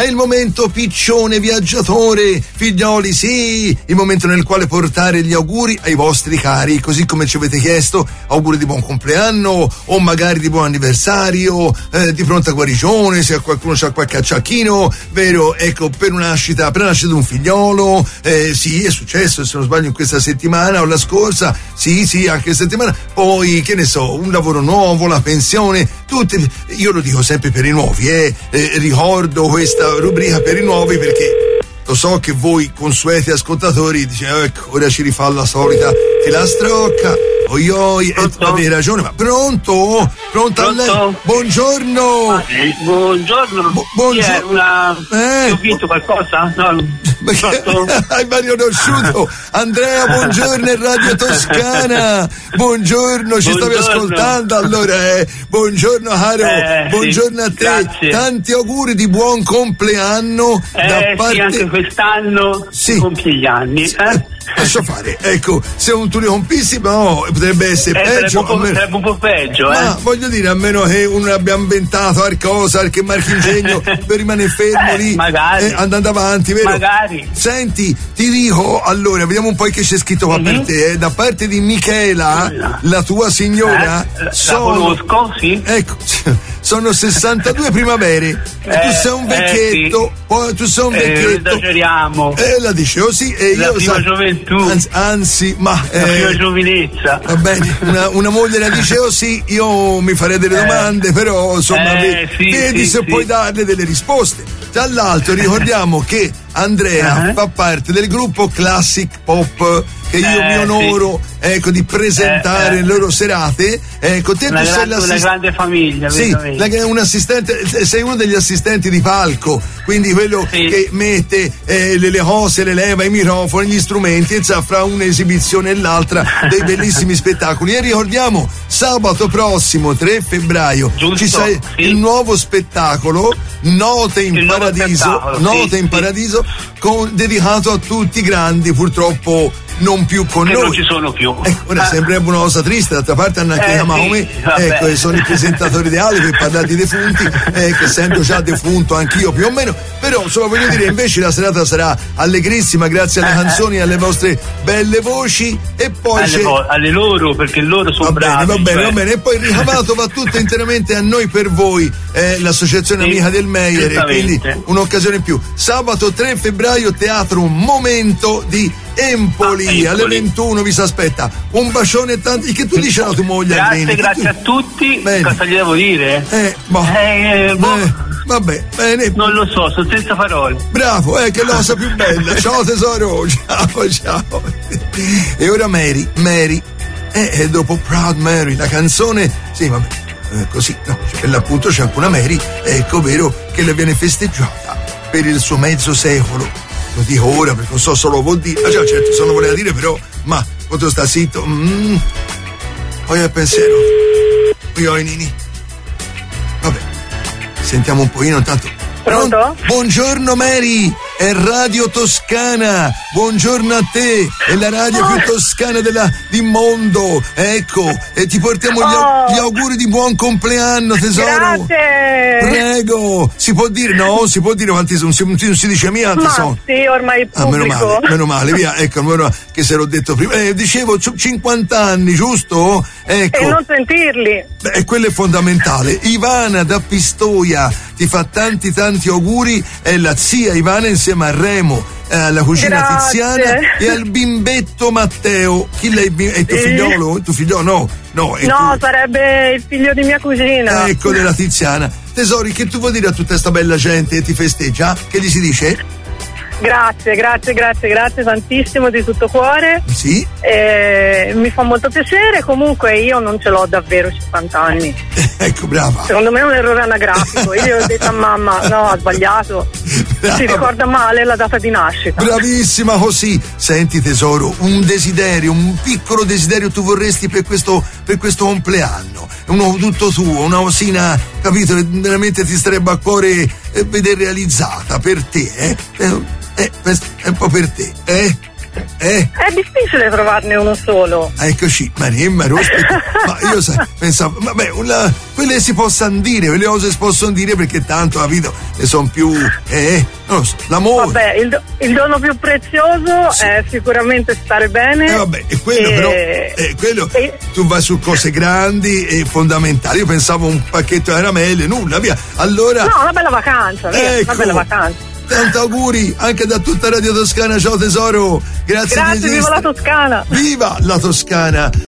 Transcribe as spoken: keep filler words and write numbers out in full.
è il momento piccione viaggiatore, figlioli, sì, il momento nel quale portare gli auguri ai vostri cari, così come ci avete chiesto, auguri di buon compleanno o magari di buon anniversario, eh, di pronta guarigione, se qualcuno c'ha qualche acciacchino, vero? Ecco, per una nascita, per la nascita di un figliolo, eh, sì, è successo, se non sbaglio, in questa settimana o la scorsa, sì, sì, anche settimana, poi, che ne so, un lavoro nuovo, la pensione, tutte, io lo dico sempre per i nuovi, eh, eh ricordo questa rubrica per i nuovi perché lo so che voi consueti ascoltatori dicete, ecco, ora ci rifà la solita filastrocca, oi oi, e avevi ragione, ma pronto? Pronto a lei? Buongiorno! Ah, eh, buongiorno! Bu- buongiorno! Una... Eh, ho vinto qualcosa? No, hai mai riconosciuto? Andrea, buongiorno, è Radio Toscana! Buongiorno, ci buongiorno. stavi ascoltando allora, eh? Buongiorno caro, eh, buongiorno sì, a te, grazie. Tanti auguri di buon compleanno eh, da parte... sì, anche quest'anno sì. compie gli anni, sì. eh? Lascia fare, ecco, se un tu li compissi, no, potrebbe essere eh, peggio. Sarebbe un, po', meno... sarebbe un po' peggio, ma, eh? voglio dire, a meno che uno abbia inventato qualcosa, qualche marchingegno per rimanere fermo eh, lì, magari. Eh, andando avanti, vero? Magari. Senti, ti dico, allora, vediamo un po' che c'è scritto qua mm-hmm. per te, eh, da parte di Michela, la, la tua signora, eh, la, sono... la conosco, sì. Ecco, sono sessantadue primavere, e tu eh, sei un vecchietto, eh, sì. poi tu sei un vecchietto. Eh, esageriamo. Eh, la dicevo sì, e la io prima sa, gioventù. Anzi, anzi ma la eh, prima giovinezza. Va bene, una, una moglie la dicevo sì, io mi farei delle eh, domande, però insomma eh, vedi, sì, vedi sì, se sì. puoi darle delle risposte. Tra l'altro ricordiamo che Andrea uh-huh. fa parte del gruppo Classic Pop che io eh, mi onoro sì. ecco di presentare eh, eh. le loro serate, ecco te una, tu sei grande, una grande famiglia, sì, la, un assistente, sei uno degli assistenti di palco, quindi quello sì. che mette eh, le, le cose, le leva, i microfoni, gli strumenti, e sa, fra un'esibizione e l'altra dei bellissimi spettacoli. E ricordiamo sabato prossimo tre febbraio Giusto, ci sarà sì. il nuovo spettacolo Note in il Paradiso, Note sì, in sì. Paradiso con, dedicato a tutti i grandi, purtroppo non più con che noi. Non ci sono più. Ecco, ora ah. sembrerebbe una cosa triste, d'altra parte hanno anche eh, chiamato sì, me, vabbè. ecco, e sono i presentatori di audio per parlare di defunti, eh, che essendo già defunto anch'io più o meno, però insomma voglio dire, invece la serata sarà allegrissima grazie alle eh, canzoni e alle vostre belle voci, e poi alle, c'è... vo- alle loro, perché loro sono va bravi. bene, va bene, cioè... va bene, e poi il ricavato va tutto interamente a Noi per Voi, eh, l'associazione sì, amica del Meyer, e quindi un'occasione in più. Sabato tre febbraio, teatro Momento di Empoli, ah, Empoli alle ventuno vi si aspetta. Un bacione e tanti, che tu dici alla tua moglie? Grazie, Andrini, grazie tu... a tutti. Bene. Cosa gli devo dire? Eh, boh. Eh, boh. Eh, vabbè, bene. Non lo so, sono senza parole. Bravo, eh, che cosa più bella. Ciao tesoro, ciao, ciao. E ora Mary, Mary, eh, e dopo Proud Mary, la canzone, sì, vabbè, eh, così, no, per l'appunto c'è anche una Mary, ecco, vero, che le viene festeggiata per il suo mezzo secolo. Lo dico ora perché non so se lo vuol dire. Ah già, certo, se lo voleva dire, però, ma quando sta zitto, mm, poi al pensiero. Io i nini. Vabbè, sentiamo un pochino intanto. Pronto? Buongiorno Mary, è Radio Toscana, buongiorno a te, è la radio più toscana della, di mondo, ecco, e ti portiamo gli, oh. gli auguri di buon compleanno tesoro. Grazie. Prego, si può dire, no, si può dire quanti sono, non si, non si dice mia, ma sono. sì, ormai è pubblico. Ah, meno male, meno male, via, ecco, meno che se l'ho detto prima, eh, dicevo cinquanta anni, giusto? Ecco. E non sentirli. Beh, quello è fondamentale. Ivana da Pistoia ti fa tanti tanti auguri, è la zia Ivana insieme a Remo, alla cugina Grazie. Tiziana e al bimbetto Matteo. Chi lei è tuo sì. figliolo? Il tuo figliolo? No, no, è no, tu. sarebbe il figlio di mia cugina. Ecco, della Tiziana. Tesori, che tu vuoi dire a tutta sta bella gente che ti festeggia? Che gli si dice? Grazie, grazie, grazie, grazie tantissimo di tutto cuore. Sì. Eh, mi fa molto piacere, comunque io non ce l'ho davvero cinquanta anni. Ecco, brava. Secondo me è un errore anagrafico. Io gli ho detto a mamma, no, ha sbagliato. Brava. Si ricorda male la data di nascita. Bravissima così. Senti tesoro, un desiderio, un piccolo desiderio tu vorresti per questo, per questo compleanno. Uno tutto tuo, una cosina, capito? Veramente ti starebbe a cuore eh, vedere realizzata per te, eh? Eh, eh, è un po' per te, eh? Eh? È difficile trovarne uno solo. Eccoci, Maremma, Rospetta. Ma io sai, pensavo, vabbè, una, quelle si possono dire, quelle cose si possono dire perché tanto la vita ne sono più, eh, non lo so, l'amore. Vabbè, il, do- il dono più prezioso Sì. è sicuramente stare bene. Eh vabbè, e quello e- però, eh, quello, e- tu vai su cose grandi e fondamentali. Io pensavo un pacchetto di caramelle, nulla, via. Allora, No, una bella vacanza, via, ecco, una bella vacanza. tanti auguri anche da tutta Radio Toscana, ciao tesoro. Grazie, Grazie, di viva la esistere. Toscana! Viva la Toscana!